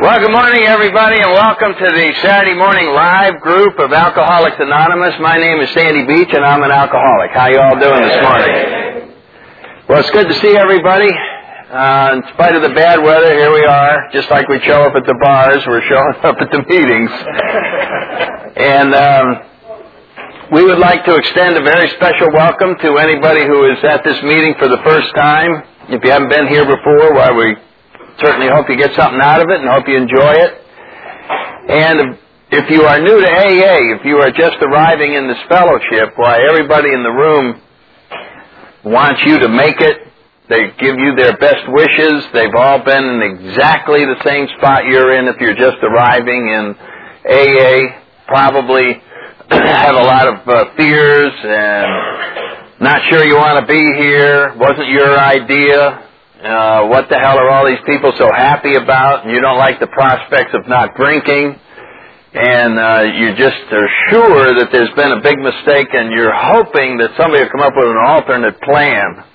Well, good morning, everybody, and welcome to the Saturday morning live group of Alcoholics Anonymous. My name is Sandy Beach, and I'm an alcoholic. How you all doing this morning? Well, it's good to see everybody. In spite of the bad weather, here we are. Just like we show up at the bars, we're showing up at the meetings. And we would like to extend a very special welcome to anybody who is at this meeting for the first time. If you haven't been here before, why we certainly hope you get something out of it and hope you enjoy it. And if you are new to AA, if you are just arriving in this fellowship, why everybody in the room wants you to make it. They give you their best wishes. They've all been in exactly the same spot you're in if you're just arriving in AA. Probably have a lot of fears and not sure you want to be here. Wasn't your idea. What the hell are all these people so happy about? And you don't like the prospects of not drinking. And you just are sure that there's been a big mistake, and you're hoping that somebody will come up with an alternate plan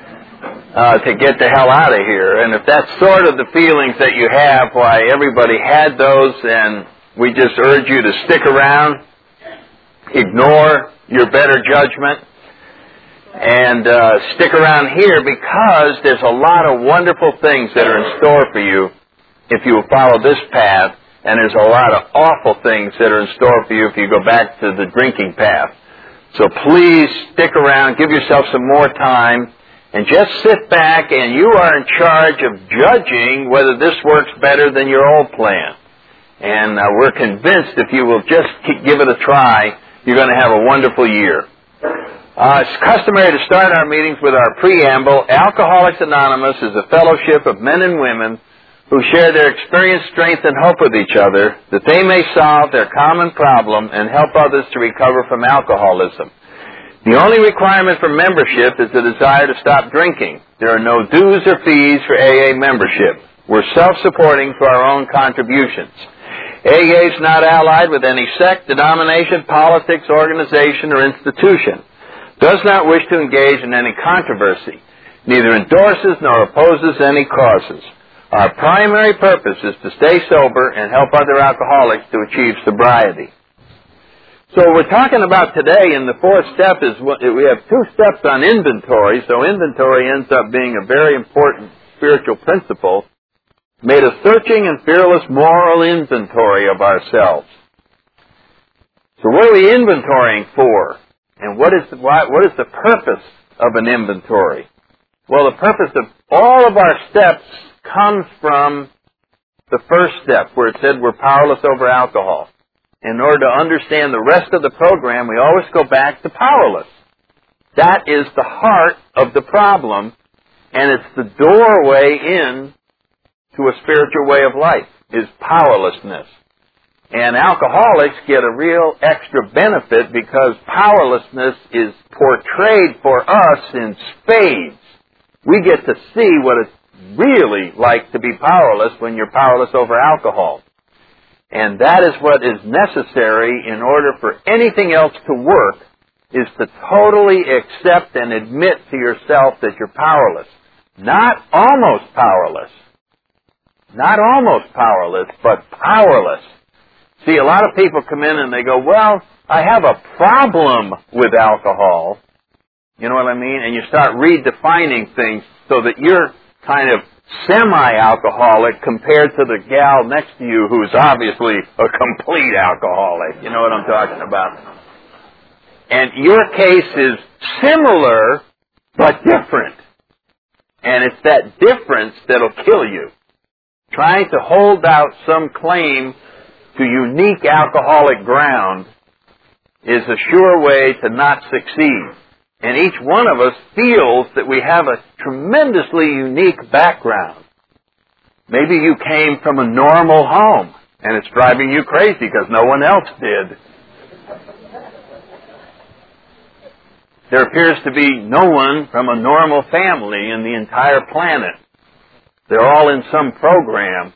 to get the hell out of here. And if that's sort of the feelings that you have, why everybody had those, and we just urge you to stick around, ignore your better judgment, and stick around here, because there's a lot of wonderful things that are in store for you if you will follow this path, and there's a lot of awful things that are in store for you if you go back to the drinking path. So please stick around, give yourself some more time, and just sit back, and you are in charge of judging whether this works better than your old plan. And we're convinced if you will just give it a try, you're going to have a wonderful year. It's customary to start our meetings with our preamble. Alcoholics Anonymous is a fellowship of men and women who share their experience, strength, and hope with each other, that they may solve their common problem and help others to recover from alcoholism. The only requirement for membership is the desire to stop drinking. There are no dues or fees for AA membership. We're self-supporting for our own contributions. AA is not allied with any sect, denomination, politics, organization, or institution. Does not wish to engage in any controversy, neither endorses nor opposes any causes. Our primary purpose is to stay sober and help other alcoholics to achieve sobriety. So what we're talking about today in the fourth step is we have two steps on inventory, so inventory ends up being a very important spiritual principle, made a searching and fearless moral inventory of ourselves. So what are we inventorying for? And what is the purpose of an inventory? Well, the purpose of all of our steps comes from the first step, where it said we're powerless over alcohol. In order to understand the rest of the program, we always go back to powerless. That is the heart of the problem, and it's the doorway in to a spiritual way of life, is powerlessness. And alcoholics get a real extra benefit because powerlessness is portrayed for us in spades. We get to see what it's really like to be powerless when you're powerless over alcohol. And that is what is necessary in order for anything else to work, is to totally accept and admit to yourself that you're powerless. Not almost powerless. Not almost powerless, but powerless. See, a lot of people come in and they go, well, I have a problem with alcohol. You know what I mean? And you start redefining things so that you're kind of semi-alcoholic compared to the gal next to you who's obviously a complete alcoholic. You know what I'm talking about? And your case is similar but different. And it's that difference that'll kill you. Trying to hold out some claim to unique alcoholic ground is a sure way to not succeed. And each one of us feels that we have a tremendously unique background. Maybe you came from a normal home, and it's driving you crazy because no one else did. There appears to be no one from a normal family in the entire planet. They're all in some program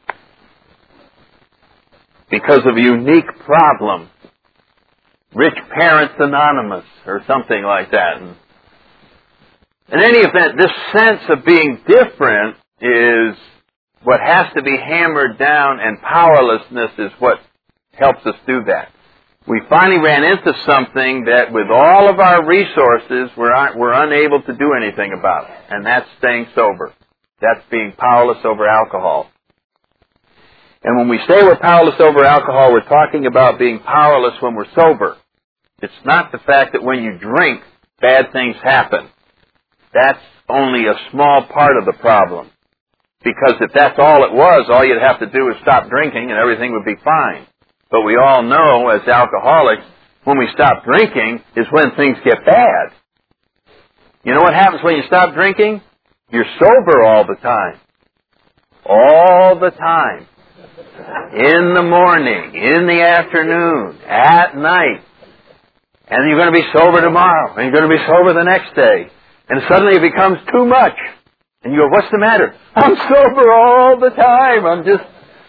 because of a unique problem. Rich Parents Anonymous or something like that. And in any event, this sense of being different is what has to be hammered down, and powerlessness is what helps us do that. We finally ran into something that with all of our resources, we're unable to do anything about, and that's staying sober. That's being powerless over alcohol. And when we say we're powerless over alcohol, we're talking about being powerless when we're sober. It's not the fact that when you drink, bad things happen. That's only a small part of the problem. Because if that's all it was, all you'd have to do is stop drinking and everything would be fine. But we all know, as alcoholics, when we stop drinking is when things get bad. You know what happens when you stop drinking? You're sober all the time. All the time. In the morning, in the afternoon, at night. And you're going to be sober tomorrow, and you're going to be sober the next day. And suddenly it becomes too much. And you go, what's the matter? I'm sober all the time. I'm just,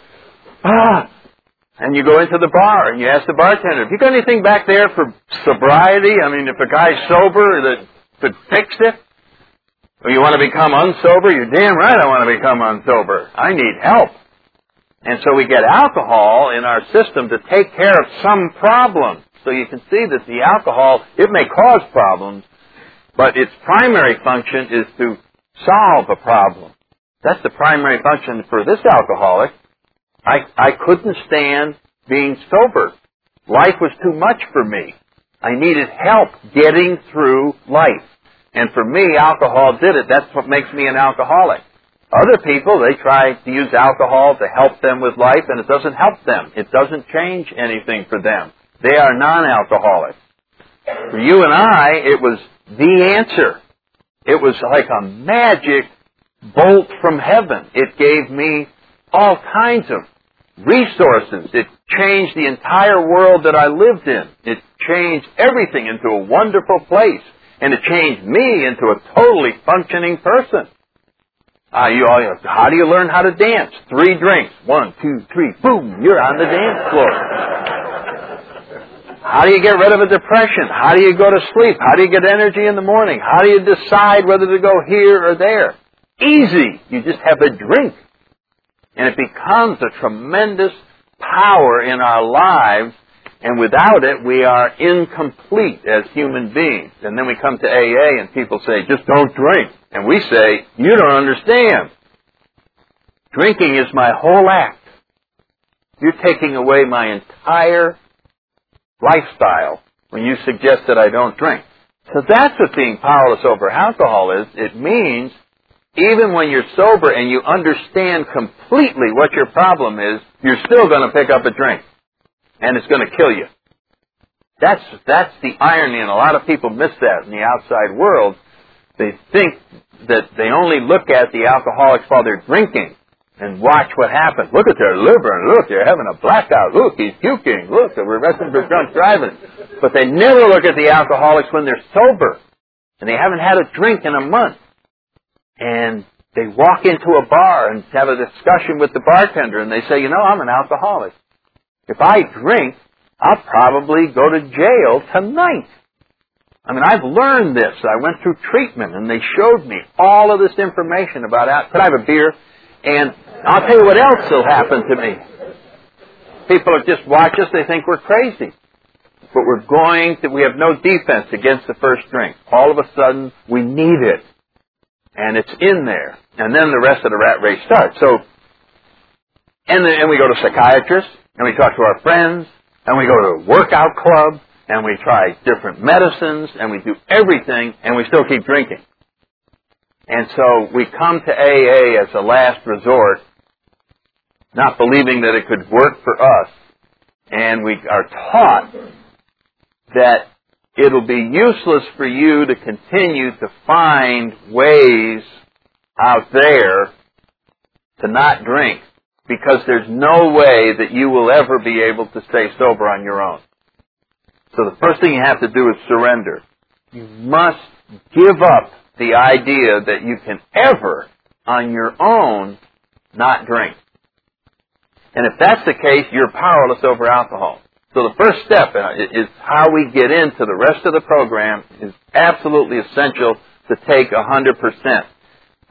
And you go into the bar and you ask the bartender, have you got anything back there for sobriety? I mean, if a guy's sober that could fix it? Or you want to become unsober? You're damn right I want to become unsober. I need help. And so we get alcohol in our system to take care of some problem. So you can see that the alcohol, it may cause problems, but its primary function is to solve a problem. That's the primary function for this alcoholic. I couldn't stand being sober. Life was too much for me. I needed help getting through life. And for me, alcohol did it. That's what makes me an alcoholic. Other people, they try to use alcohol to help them with life, and it doesn't help them. It doesn't change anything for them. They are non-alcoholics. For you and I, it was the answer. It was like a magic bolt from heaven. It gave me all kinds of resources. It changed the entire world that I lived in. It changed everything into a wonderful place. And it changed me into a totally functioning person. How do you learn how to dance? 3 drinks. 1, 2, 3, boom, you're on the dance floor. How do you get rid of a depression? How do you go to sleep? How do you get energy in the morning? How do you decide whether to go here or there? Easy. You just have a drink. And it becomes a tremendous power in our lives, and without it, we are incomplete as human beings. And then we come to AA and people say, just don't drink. And we say, you don't understand. Drinking is my whole act. You're taking away my entire lifestyle when you suggest that I don't drink. So that's what being powerless over alcohol is. It means even when you're sober and you understand completely what your problem is, you're still going to pick up a drink. And it's going to kill you. That's the irony, and a lot of people miss that in the outside world. They think that they only look at the alcoholics while they're drinking and watch what happens. Look at their liver, and look, they're having a blackout. Look, he's puking. Look, we're arrested for drunk driving. But they never look at the alcoholics when they're sober, and they haven't had a drink in a month. And they walk into a bar and have a discussion with the bartender, and they say, you know, I'm an alcoholic. If I drink, I'll probably go to jail tonight. I mean, I've learned this. I went through treatment, and they showed me all of this information about could I have a beer? And I'll tell you what else will happen to me. People just watch us, they think we're crazy. But we have no defense against the first drink. All of a sudden, we need it. And it's in there. And then the rest of the rat race starts. And we go to psychiatrists, and we talk to our friends, and we go to a workout club, and we try different medicines, and we do everything, and we still keep drinking. And so we come to AA as a last resort, not believing that it could work for us, and we are taught that it'll be useless for you to continue to find ways out there to not drink, because there's no way that you will ever be able to stay sober on your own. So the first thing you have to do is surrender. You must give up the idea that you can ever, on your own, not drink. And if that's the case, you're powerless over alcohol. So the first step is how we get into the rest of the program is absolutely essential to take 100%.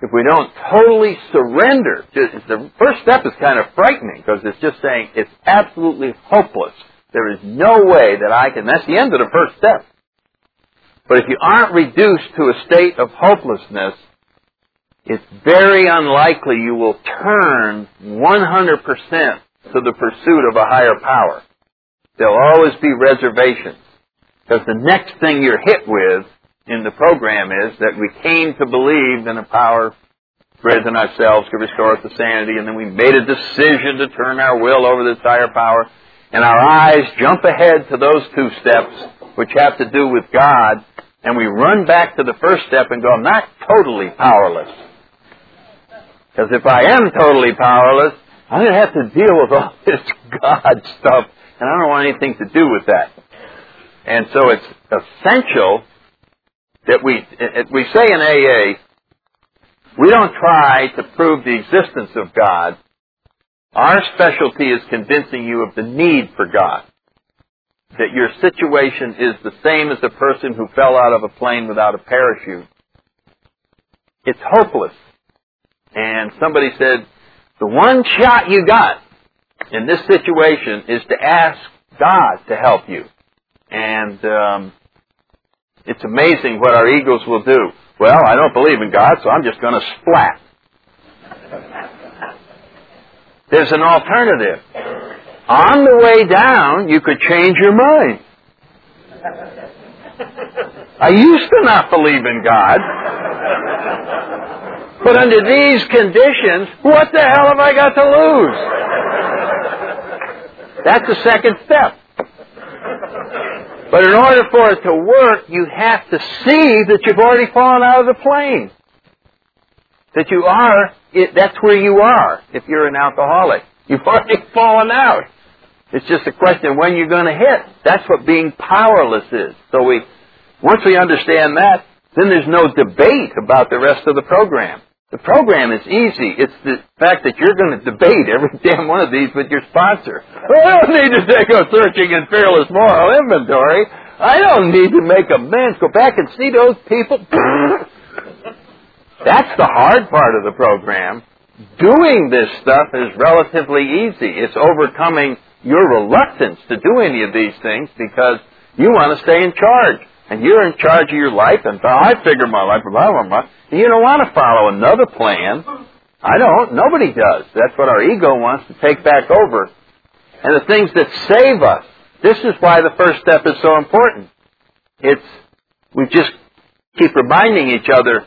if we don't totally surrender, the first step is kind of frightening because it's just saying it's absolutely hopeless. There is no way that I can, that's the end of the first step. But if you aren't reduced to a state of hopelessness, it's very unlikely you will turn 100% to the pursuit of a higher power. There'll always be reservations. Because the next thing you're hit with in the program is that we came to believe in a power greater than ourselves could restore us to sanity, and then we made a decision to turn our will over to this higher power, and our eyes jump ahead to those two steps, which have to do with God, and we run back to the first step and go, I'm not totally powerless. Because if I am totally powerless, I'm going to have to deal with all this God stuff, and I don't want anything to do with that. And so it's essential that we say in AA, we don't try to prove the existence of God. Our specialty is convincing you of the need for God. That your situation is the same as a person who fell out of a plane without a parachute. It's hopeless. And somebody said, the one shot you got in this situation is to ask God to help you. And it's amazing what our egos will do. Well, I don't believe in God, so I'm just going to splat. There's an alternative. On the way down, you could change your mind. I used to not believe in God. But under these conditions, what the hell have I got to lose? That's the second step. But in order for it to work, you have to see that you've already fallen out of the plane. That you are, that's where you are if you're an alcoholic. You've already fallen out. It's just a question of when you're going to hit. That's what being powerless is. So once we understand that, then there's no debate about the rest of the program. The program is easy. It's the fact that you're going to debate every damn one of these with your sponsor. Well, I don't need to take a searching and fearless moral inventory. I don't need to make amends. Go back and see those people. That's the hard part of the program. Doing this stuff is relatively easy. It's overcoming your reluctance to do any of these things because you want to stay in charge. And you're in charge of your life, and I figure my life, blah, blah, blah. You don't want to follow another plan. I don't. Nobody does. That's what our ego wants to take back over. And the things that save us, this is why the first step is so important. We just keep reminding each other,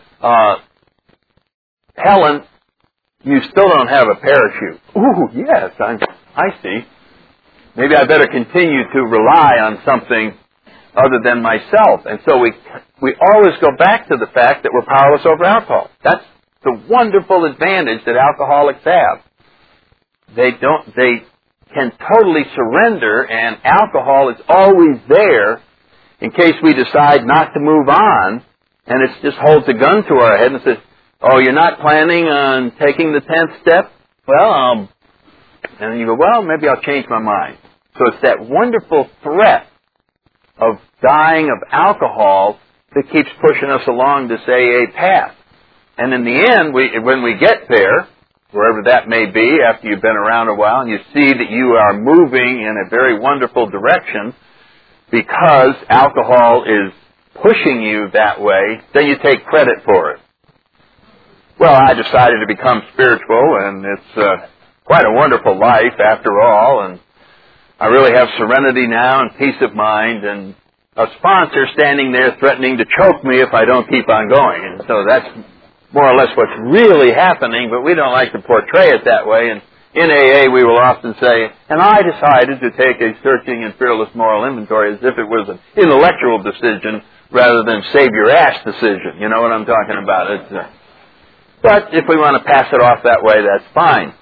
Helen, you still don't have a parachute. Ooh, yes, I see. Maybe I better continue to rely on something other than myself. And so we always go back to the fact that we're powerless over alcohol. That's the wonderful advantage that alcoholics have. They can totally surrender, and alcohol is always there in case we decide not to move on, and it just holds a gun to our head and says, oh, you're not planning on taking the 10th step? Well, and then you go, well, maybe I'll change my mind. So it's that wonderful threat of dying of alcohol that keeps pushing us along this AA path. And in the end, when we get there, wherever that may be, after you've been around a while, and you see that you are moving in a very wonderful direction because alcohol is pushing you that way, then you take credit for it. Well, I decided to become spiritual, and it's quite a wonderful life after all, and I really have serenity now and peace of mind, and a sponsor standing there threatening to choke me if I don't keep on going. And so that's more or less what's really happening, but we don't like to portray it that way. And in AA, we will often say, and I decided to take a searching and fearless moral inventory as if it was an intellectual decision rather than save-your-ass decision. You know what I'm talking about? But if we want to pass it off that way, that's fine.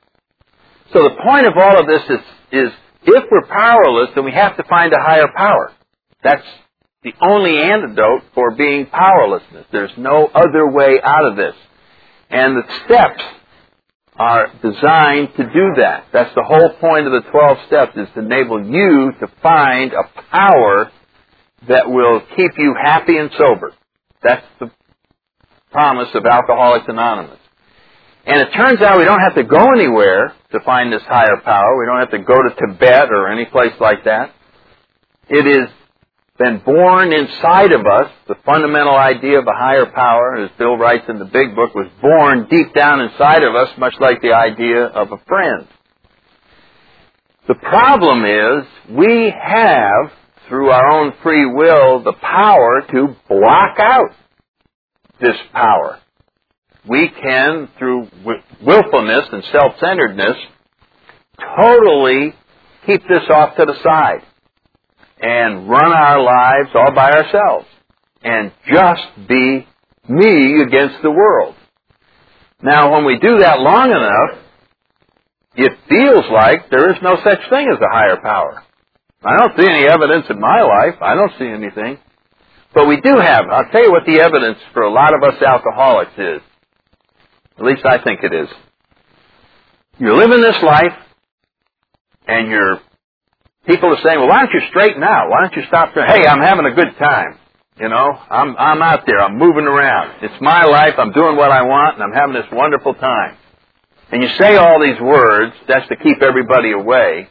So the point of all of this is if we're powerless, then we have to find a higher power. That's the only antidote for being powerlessness. There's no other way out of this. And the steps are designed to do that. That's the whole point of the 12 steps, is to enable you to find a power that will keep you happy and sober. That's promise of Alcoholics Anonymous. And it turns out we don't have to go anywhere to find this higher power. We don't have to go to Tibet or any place like that. It has been born inside of us. The fundamental idea of a higher power, as Bill writes in the Big Book, was born deep down inside of us, much like the idea of a friend. The problem is we have, through our own free will, the power to block out this power. We can, through willfulness and self-centeredness, totally keep this off to the side and run our lives all by ourselves and just be me against the world. Now, when we do that long enough, it feels like there is no such thing as a higher power. I don't see any evidence in my life. I don't see anything. But we do have. I'll tell you what the evidence for a lot of us alcoholics is. At least I think it is. You're living this life, and people are saying, well, why don't you straighten out? Why don't you stop saying, hey, I'm having a good time. You know, I'm out there. I'm moving around. It's my life. I'm doing what I want, and I'm having this wonderful time. And you say all these words, that's to keep everybody away.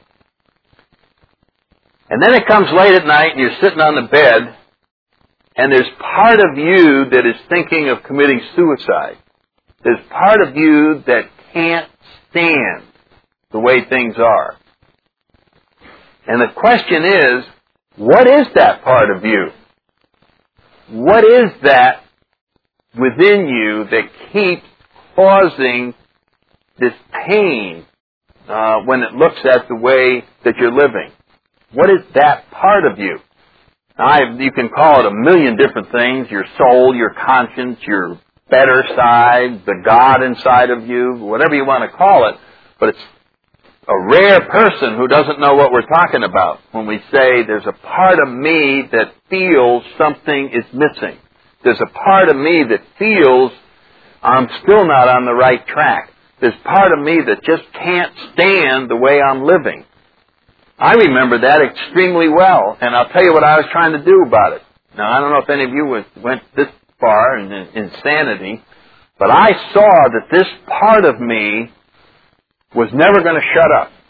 And then it comes late at night, and you're sitting on the bed, and there's part of you that is thinking of committing suicide. There's part of you that can't stand the way things are. And the question is, what is that part of you? What is that within you that keeps causing this pain when it looks at the way that you're living? What is that part of you? You can call it a million different things, your soul, your conscience, your better side, the God inside of you, whatever you want to call it, but it's a rare person who doesn't know what we're talking about when we say there's a part of me that feels something is missing. There's a part of me that feels I'm still not on the right track. There's part of me that just can't stand the way I'm living. I remember that extremely well, and I'll tell you what I was trying to do about it. Now, I don't know if any of you went this far in insanity, but I saw that this part of me was never going to shut up.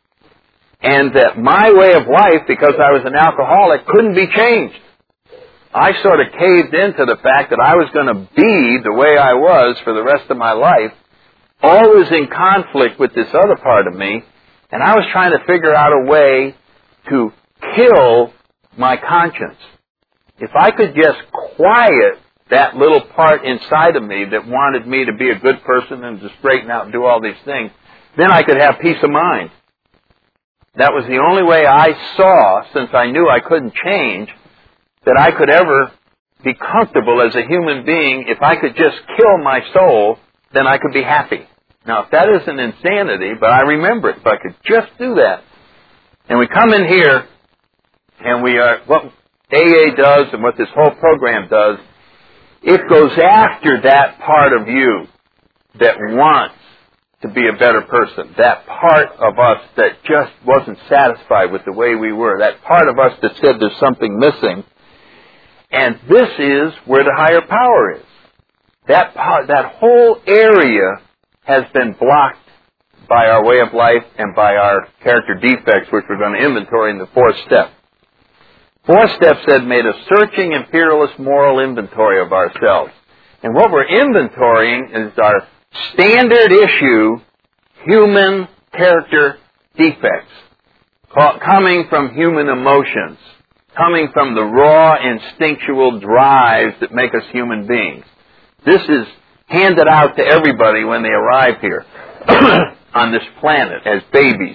And that my way of life, because I was an alcoholic, couldn't be changed. I sort of caved into the fact that I was going to be the way I was for the rest of my life, always in conflict with this other part of me, and I was trying to figure out a way to kill my conscience. If I could just quiet that little part inside of me that wanted me to be a good person and to straighten out and do all these things, then I could have peace of mind. That was the only way I saw, since I knew I couldn't change, that I could ever be comfortable as a human being. If I could just kill my soul, then I could be happy. Now, if that isn't insanity, but I remember it, if I could just do that. And we come in here, and what AA does and what this whole program does, it goes after that part of you that wants to be a better person, that part of us that just wasn't satisfied with the way we were, that part of us that said there's something missing. And this is where the higher power is. That whole area has been blocked by our way of life and by our character defects, which we're going to inventory in the fourth step. Fourth step said, made a searching and fearless moral inventory of ourselves. And what we're inventorying is our standard issue human character defects, coming from human emotions, coming from the raw instinctual drives that make us human beings. This is handed out to everybody when they arrive here on this planet as babies.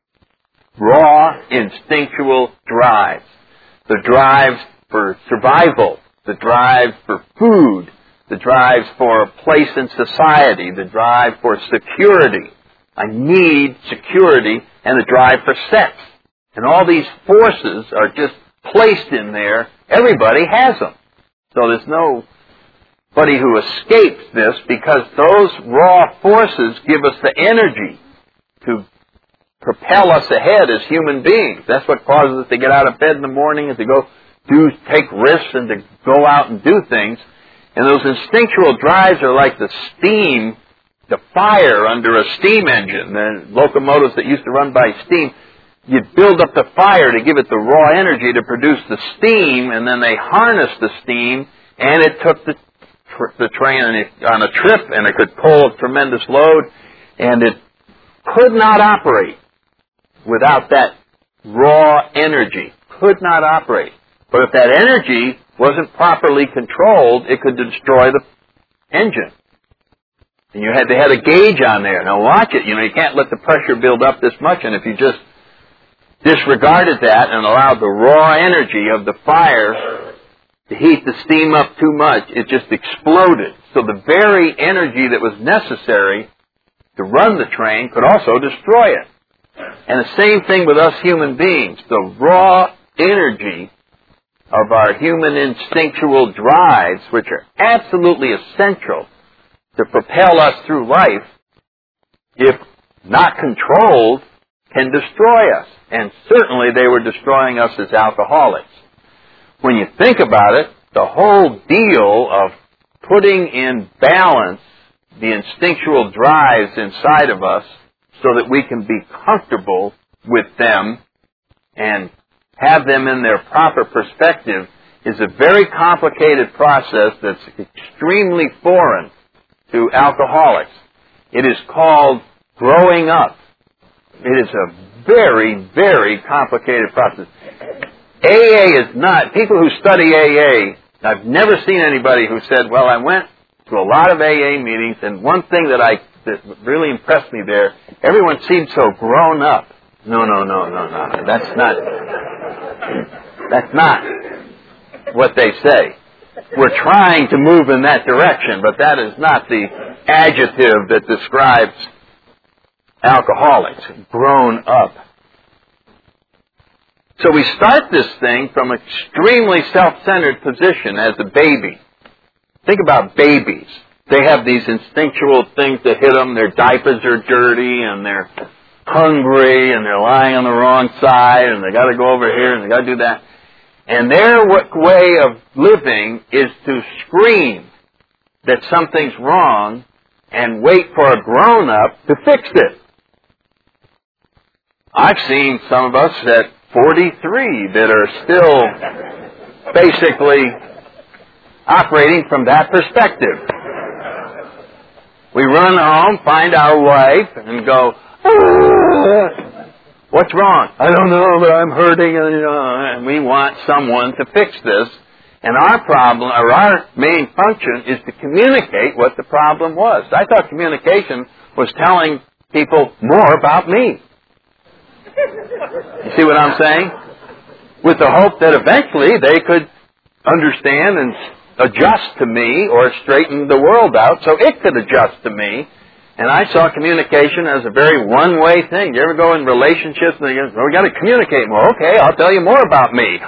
Raw instinctual drives. The drives for survival, the drives for food, the drives for a place in society, the drive for security. I need security, and the drive for sex. And all these forces are just placed in there. Everybody has them. So there's nobody who escapes this, because those raw forces give us the energy to propel us ahead as human beings. That's what causes us to get out of bed in the morning and to go take risks and to go out and do things. And those instinctual drives are like the steam, the fire under a steam engine. The locomotives that used to run by steam, you'd build up the fire to give it the raw energy to produce the steam, and then they harnessed the steam, and it took the train on a trip, and it could pull a tremendous load, and it could not operate without that raw energy. Could not operate. But if that energy wasn't properly controlled, it could destroy the engine. And they had a gauge on there. Now watch it. You can't let the pressure build up this much, and if you just disregarded that and allowed the raw energy of the fire to heat the steam up too much, it just exploded. So the very energy that was necessary to run the train could also destroy it. And the same thing with us human beings. The raw energy of our human instinctual drives, which are absolutely essential to propel us through life, if not controlled, can destroy us. And certainly they were destroying us as alcoholics. When you think about it, the whole deal of putting in balance the instinctual drives inside of us so that we can be comfortable with them and have them in their proper perspective is a very complicated process that's extremely foreign to alcoholics. It is called growing up. It is a very, very complicated process. AA is not, people who study AA, I've never seen anybody who said, well, I went to a lot of AA meetings, and one thing that really impressed me there, everyone seemed so grown up. No. That's not what they say. We're trying to move in that direction, but that is not the adjective that describes alcoholics, grown up. So we start this thing from an extremely self-centered position as a baby. Think about babies. They have these instinctual things that hit them. Their diapers are dirty, and they're hungry, and they're lying on the wrong side, and they got to go over here, and they got to do that. And their way of living is to scream that something's wrong and wait for a grown-up to fix it. I've seen some of us at 43 that are still basically operating from that perspective. We run home, find our wife, and go, what's wrong? I don't know, but I'm hurting, and we want someone to fix this. And our problem, or our main function, is to communicate what the problem was. I thought communication was telling people more about me. You see what I'm saying? With the hope that eventually they could understand and adjust to me or straighten the world out so it could adjust to me. And I saw communication as a very one-way thing. You ever go in relationships and they go, well, we got to communicate more. Okay, I'll tell you more about me.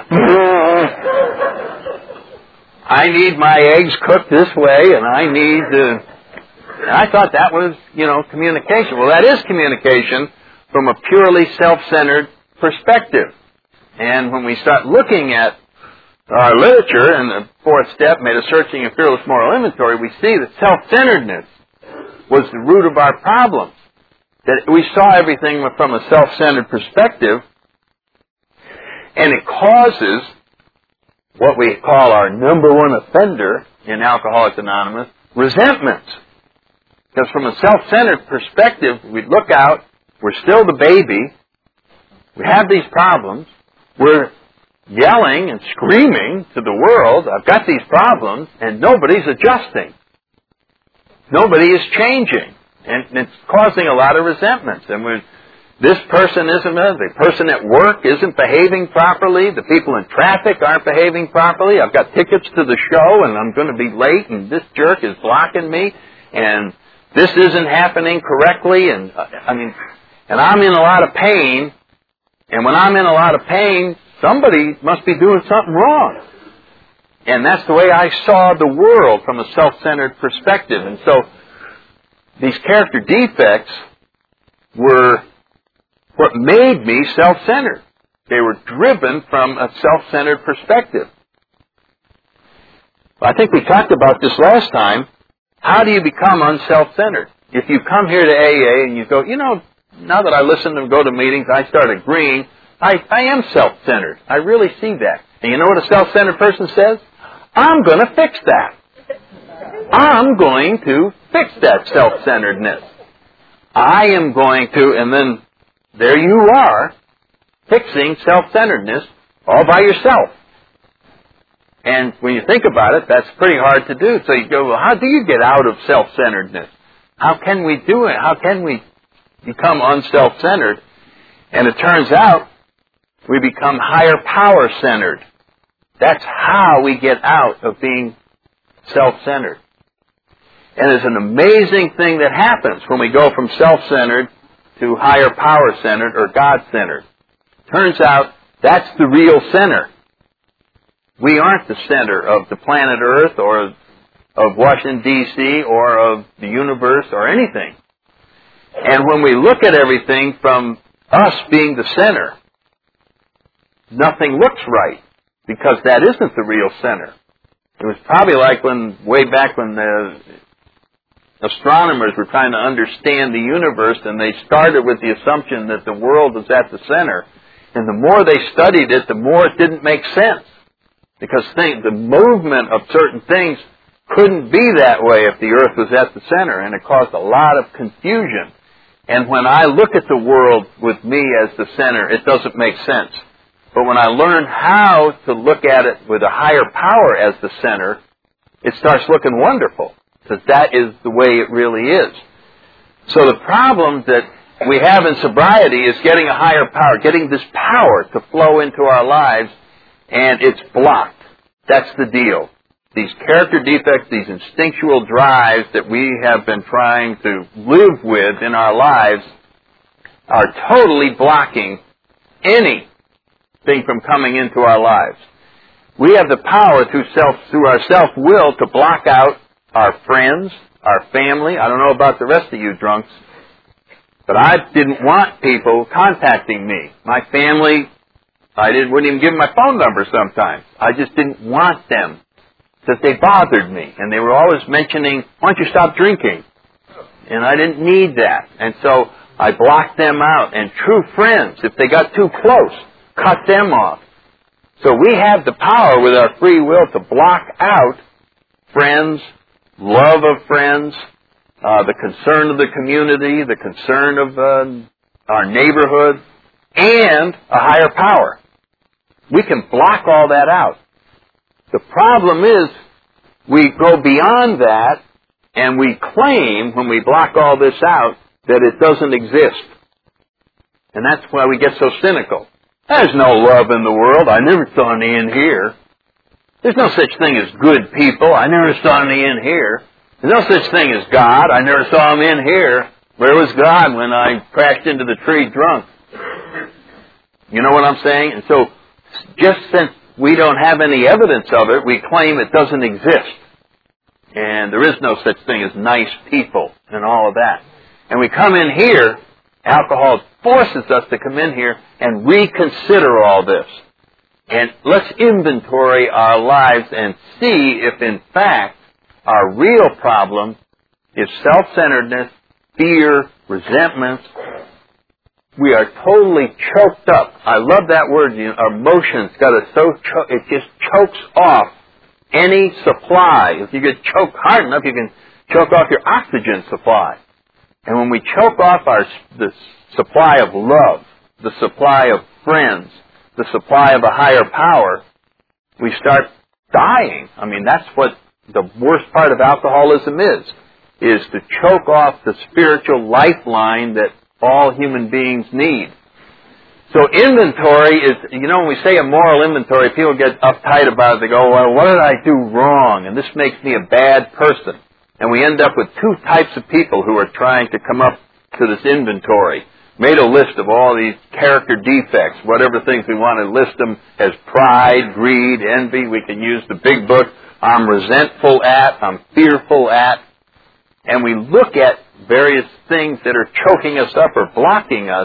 I need my eggs cooked this way, and I need to... And I thought that was, communication. Well, that is communication from a purely self-centered perspective. And when we start looking at our literature, and the fourth step, made a searching and fearless moral inventory, we see that self-centeredness was the root of our problems. That we saw everything from a self-centered perspective, and it causes what we call our number one offender in Alcoholics Anonymous, resentments. Because from a self-centered perspective, we look out, we're still the baby, we have these problems, we're yelling and screaming to the world, I've got these problems, and nobody's adjusting. Nobody is changing. And it's causing a lot of resentments. And when this person the person at work isn't behaving properly, the people in traffic aren't behaving properly, I've got tickets to the show and I'm going to be late, and this jerk is blocking me, and this isn't happening correctly, and I'm in a lot of pain, and when I'm in a lot of pain, somebody must be doing something wrong. And that's the way I saw the world from a self-centered perspective. And so these character defects were what made me self-centered. They were driven from a self-centered perspective. I think we talked about this last time. How do you become unself-centered? If you come here to AA and you go, now that I listen and go to meetings, I start agreeing, I am self-centered. I really see that. And you know what a self-centered person says? I'm going to fix that. I'm going to fix that self-centeredness. I am going to, and then there you are, fixing self-centeredness all by yourself. And when you think about it, that's pretty hard to do. So you go, well, how do you get out of self-centeredness? How can we do it? How can we become unself-centered? And it turns out we become higher power-centered. That's how we get out of being self-centered. And there's an amazing thing that happens when we go from self-centered to higher power-centered or God-centered. Turns out that's the real center. We aren't the center of the planet Earth or of Washington, D.C. or of the universe or anything. And when we look at everything from us being the center, nothing looks right because that isn't the real center. It was probably like way back when the astronomers were trying to understand the universe and they started with the assumption that the world was at the center. And the more they studied it, the more it didn't make sense. Because the movement of certain things couldn't be that way if the earth was at the center, and it caused a lot of confusion. And when I look at the world with me as the center, it doesn't make sense. But when I learn how to look at it with a higher power as the center, it starts looking wonderful, because that is the way it really is. So the problem that we have in sobriety is getting a higher power, getting this power to flow into our lives, and it's blocked. That's the deal. These character defects, these instinctual drives that we have been trying to live with in our lives are totally blocking anything from coming into our lives. We have the power through our self-will to block out our friends, our family. I don't know about the rest of you drunks, but I didn't want people contacting me. My family, wouldn't even give them my phone number sometimes. I just didn't want them because they bothered me. And they were always mentioning, why don't you stop drinking? And I didn't need that. And so I blocked them out. And true friends, if they got too close, cut them off. So we have the power with our free will to block out friends, love of friends, the concern of the community, the concern of our neighborhood, and a higher power. We can block all that out. The problem is we go beyond that and we claim, when we block all this out, that it doesn't exist. And that's why we get so cynical. There's no love in the world. I never saw any in here. There's no such thing as good people. I never saw any in here. There's no such thing as God. I never saw him in here. Where was God when I crashed into the tree drunk? You know what I'm saying? And so, just since we don't have any evidence of it, we claim it doesn't exist. And there is no such thing as nice people and all of that. And we come in here, alcohol forces us to come in here and reconsider all this. And let's inventory our lives and see if in fact our real problem is self-centeredness, fear, resentment. We are totally choked up. I love that word. Our emotions it just chokes off any supply. If you get choked hard enough, you can choke off your oxygen supply. And when we choke off the supply of love, the supply of friends, the supply of a higher power, we start dying. I mean, that's what the worst part of alcoholism is to choke off the spiritual lifeline that all human beings need. So inventory is, when we say a moral inventory, people get uptight about it. They go, well, what did I do wrong? And this makes me a bad person. And we end up with two types of people who are trying to come up to this inventory. Made a list of all these character defects, whatever things we want to list them as pride, greed, envy. We can use the big book. I'm resentful at, I'm fearful at. And we look at various things that are choking us up or blocking us.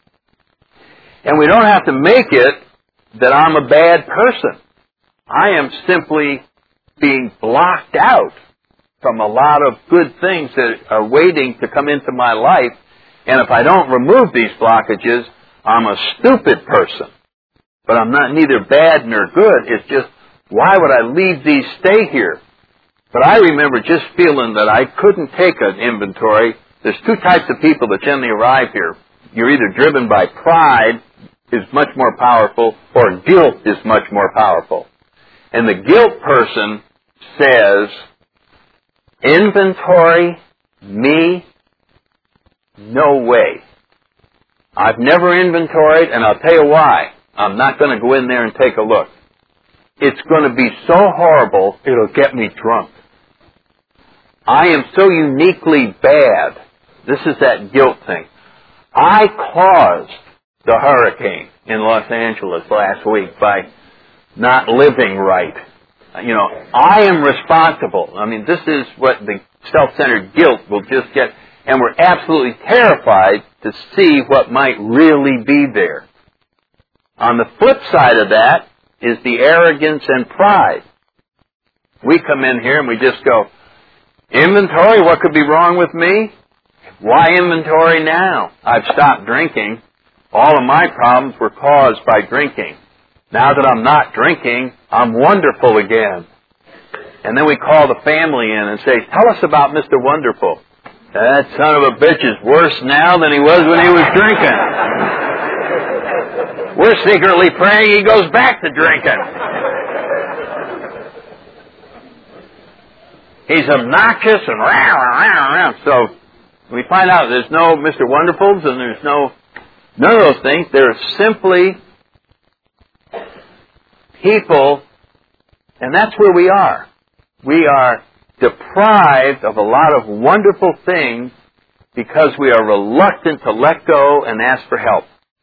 And we don't have to make it that I'm a bad person. I am simply being blocked out from a lot of good things that are waiting to come into my life. And if I don't remove these blockages, I'm a stupid person. But I'm not neither bad nor good. It's just, why would I leave these stay here? But I remember just feeling that I couldn't take an inventory. There's two types of people that generally arrive here. You're either driven by pride, is much more powerful, or guilt is much more powerful. And the guilt person says, inventory, me, no way. I've never inventoried, and I'll tell you why. I'm not going to go in there and take a look. It's going to be so horrible, it'll get me drunk. I am so uniquely bad. This is that guilt thing. I caused the hurricane in Los Angeles last week by not living right. You know, I am responsible. I mean, this is what the self-centered guilt will just get, and we're absolutely terrified to see what might really be there. On the flip side of that is the arrogance and pride. We come in here and we just go, inventory, what could be wrong with me? Why inventory now? I've stopped drinking. All of my problems were caused by drinking. Now that I'm not drinking, I'm wonderful again. And then we call the family in and say, tell us about Mr. Wonderful. That son of a bitch is worse now than he was when he was drinking. We're secretly praying he goes back to drinking. He's obnoxious and rah. So we find out there's no Mr. Wonderfuls and there's none of those things. They're simply people, and that's where we are. We are deprived of a lot of wonderful things because we are reluctant to let go and ask for help.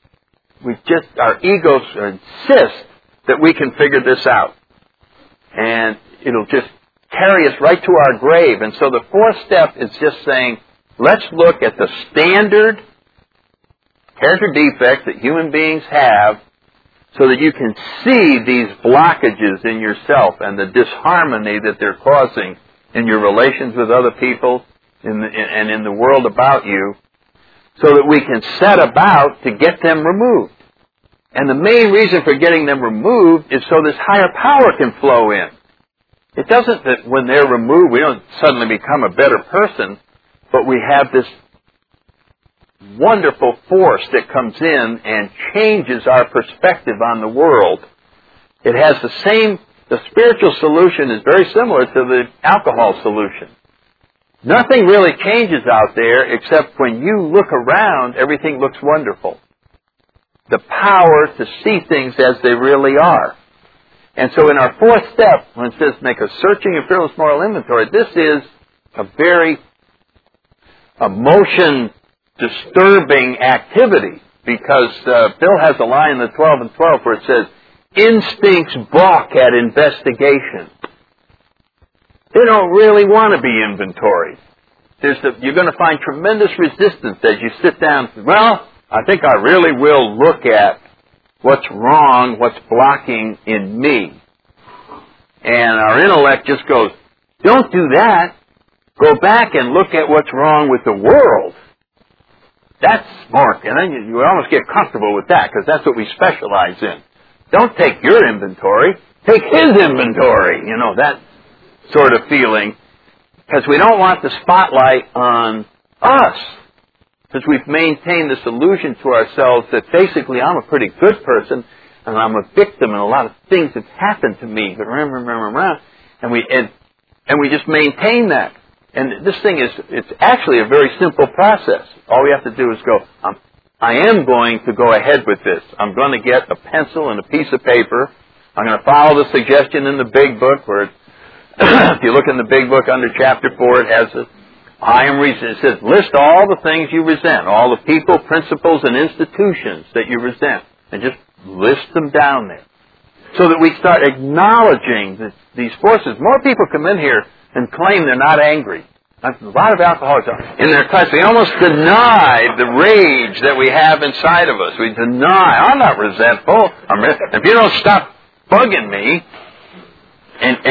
Our egos insist that we can figure this out. And it'll just carry us right to our grave. And so the fourth step is just saying, let's look at the standard character defects that human beings have so that you can see these blockages in yourself and the disharmony that they're causing in your relations with other people and in the world about you, so that we can set about to get them removed. And the main reason for getting them removed is so this higher power can flow in. It doesn't that when they're removed, we don't suddenly become a better person, but we have this wonderful force that comes in and changes our perspective on the world. It has the spiritual solution is very similar to the alcohol solution. Nothing really changes out there except when you look around, everything looks wonderful. The power to see things as they really are. And so in our fourth step, when it says make a searching and fearless moral inventory, this is a very emotion disturbing activity, because Bill has a line in the 12 and 12 where it says, instincts balk at investigation. They don't really want to be inventoried. You're going to find tremendous resistance as you sit down. Well, I think I really will look at what's wrong, what's blocking in me. And our intellect just goes, don't do that. Go back and look at what's wrong with the world. That's smart. And then you almost get comfortable with that, because that's what we specialize in. Don't take your inventory. Take his inventory. You know, that sort of feeling. Because we don't want the spotlight on us. Because we've maintained this illusion to ourselves that basically I'm a pretty good person and I'm a victim and a lot of things have happened to me. And we just maintain that. And this thing it's actually a very simple process. All we have to do is go, I am going to go ahead with this. I'm going to get a pencil and a piece of paper. I'm going to follow the suggestion in the big book where if you look in the big book under chapter 4, it has it says, list all the things you resent, all the people, principles, and institutions that you resent, and just list them down there. So that we start acknowledging these forces. More people come in here and claim they're not angry. A lot of alcoholics are in their class. We almost deny the rage that we have inside of us. We deny, I'm not resentful. If you don't stop bugging me, and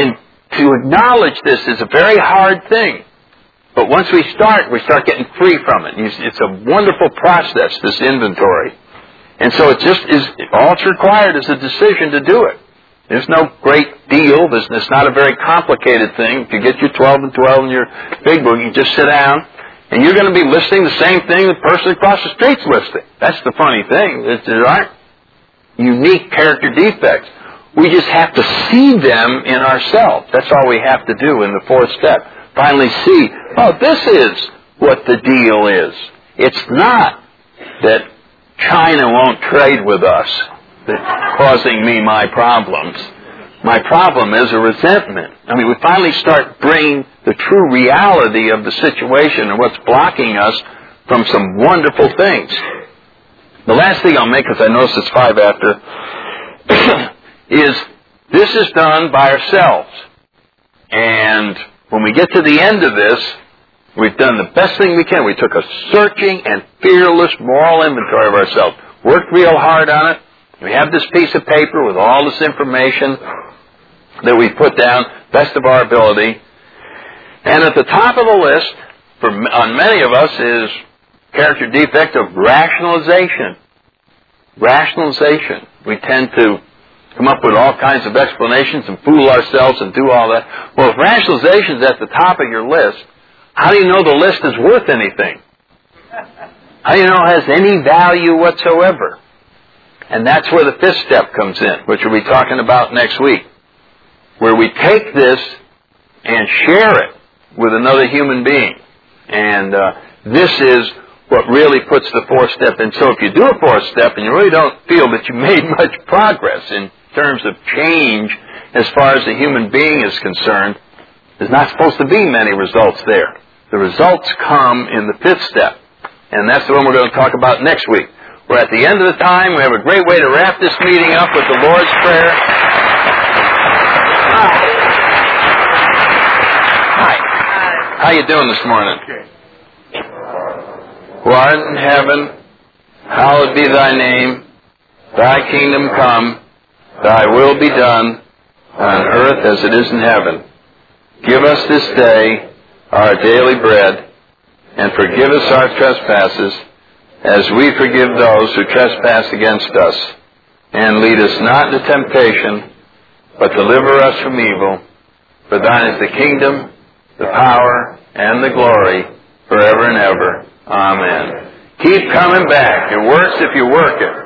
to acknowledge this is a very hard thing. But once we start getting free from it. It's a wonderful process, this inventory. And so it just is, all it's required is a decision to do it. There's no great deal. It's not a very complicated thing. If you get your 12 and 12 in your big book, you just sit down, and you're going to be listing the same thing the person across the street's listing. That's the funny thing. There aren't unique character defects. We just have to see them in ourselves. That's all we have to do in the fourth step. Finally see, oh, this is what the deal is. It's not that China won't trade with us that's causing me my problems. My problem is a resentment. I mean, we finally start bringing the true reality of the situation and what's blocking us from some wonderful things. The last thing I'll make, because I notice it's 5 after, is this is done by ourselves. And when we get to the end of this, we've done the best thing we can. We took a searching and fearless moral inventory of ourselves. Worked real hard on it. We have this piece of paper with all this information that we put down, best of our ability. And at the top of the list, on many of us, is character defect of rationalization. Rationalization. We tend to come up with all kinds of explanations and fool ourselves and do all that. Well, if rationalization is at the top of your list, how do you know the list is worth anything? How do you know it has any value whatsoever? And that's where the fifth step comes in, which we'll be talking about next week, where we take this and share it with another human being. And this is what really puts the fourth step in. So if you do a fourth step and you really don't feel that you made much progress in terms of change as far as the human being is concerned, there's not supposed to be many results there. The results come in the fifth step. And that's the one we're going to talk about next week. We're at the end of the time. We have a great way to wrap this meeting up with the Lord's Prayer. Hi. How you doing this morning? Who art in heaven, hallowed be thy name. Thy kingdom come. Thy will be done on earth as it is in heaven. Give us this day our daily bread, and forgive us our trespasses, as we forgive those who trespass against us. And lead us not into temptation, but deliver us from evil. For thine is the kingdom, the power, and the glory, forever and ever. Amen. Keep coming back. It works if you work it.